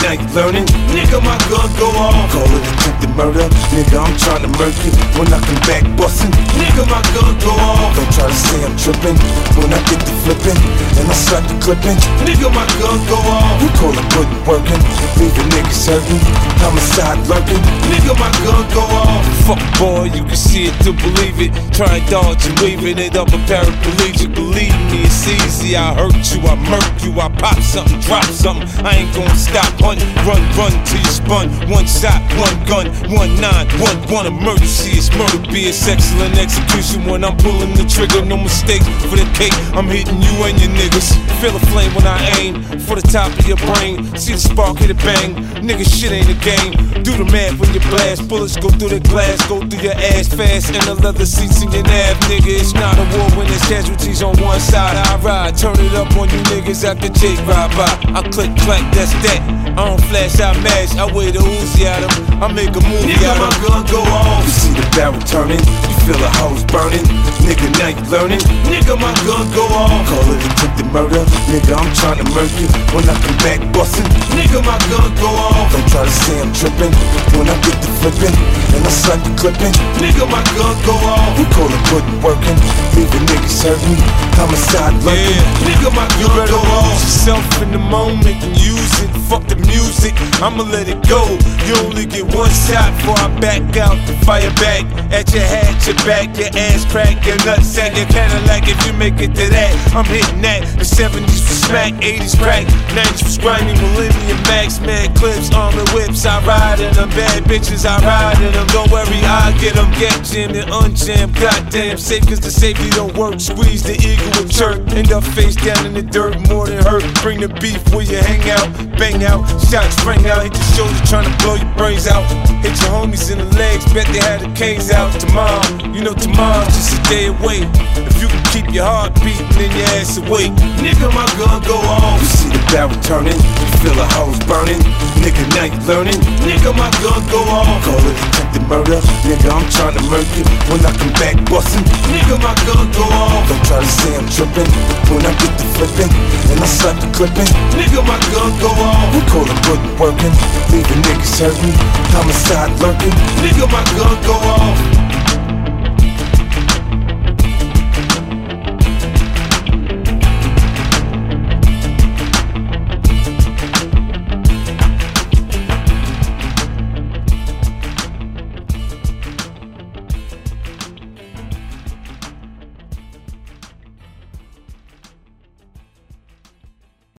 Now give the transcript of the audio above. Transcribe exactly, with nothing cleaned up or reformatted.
now you learning. Nigga, my gun go off. Call it attempted murder. Nigga, I'm trying to murk you when I come back bustin'. Nigga, my gun go off. Don't try to say I'm trippin' when I get the flippin' and I slap the clippin'. Nigga, my gun go off. You call it good workin', leaving niggas hurtin', homicide lurkin'. Nigga, my gun go off. Fuck boy, you can see it to believe it. Try and dodge and weaving it up a paraplegic. Believe me, it's easy. I hurt you, I murk you, I pop something, drop something. I ain't gonna stop. Hunt, run, run till you spun. One shot, one gun, one nine, one one emergency. It's murder, be it's excellent execution when I'm pulling the trigger. No mistakes for the cake. I'm hitting you and your niggas. Feel a flame when I aim for the top of your brain. See the spark hit it bang. Nigga, shit ain't a game. Do the math when you blast. Bullets go through the glass, go through your ass fast. And the leather seats in your nav, nigga. It's not a war when there's casualties on one side. I ride, turn it up on you niggas after Jake ride by. I click, clack, that's that. I don't flash, I mash. I wear the Uzi at him. I make a movie Nigga, out my of gun go off. You see the barrel turning, you feel the hose burning. Nigga, now you learning. Nigga, my gun go off. Call it attempted murder. Nigga, I'm trying to murk you when I come back bustin'. Nigga, my gun go off. Don't try to say I'm trippin' when I get the flippin' and I slap the clippin'. Nigga, my gun go off. You call it good workin', leaving niggas hurtin', homicide lurkin'. Yeah. Nigga, my you gun go off. lose yourself in the moment and use it. Fuck the music, I'ma let it go. You only get one shot before I back out the fire back. At your hat, your back, your ass crack, your nutsack, your Cadillac. If you make it to that, I'm hitting that. The seventies was smack, eighties crack, nineties was grimy, millennium max, mad clips, armored whips. I ride in them, bad bitches, I ride in them. Don't worry, I get them, get jammed and unjammed. Goddamn, safe cause the safety don't work. Squeeze the eagle and jerk, end up face down in the dirt, more than hurt. Bring the beef where you hang out, bang out, shots sprang out, hit your shoulder trying to blow your brains out. Hit your homies in the legs, bet they had the canes out. Tomorrow, you know tomorrow's just a day away. If you can keep your heart beating and your ass awake. Nigga, my gun go off. You see the barrel turning, you feel the hose burning. Nigga, now you learning. Nigga, my gun go off. Call it attempted murder. Nigga, I'm trying to murk you when I come back bustin'. Nigga, my gun go off. Don't try to say I'm trippin' when I get the flippin' and I slap the clippin'. Nigga, my gun go off. We call it good workin', leaving niggas hurtin', homicide lurkin'. Nigga, my gun go off.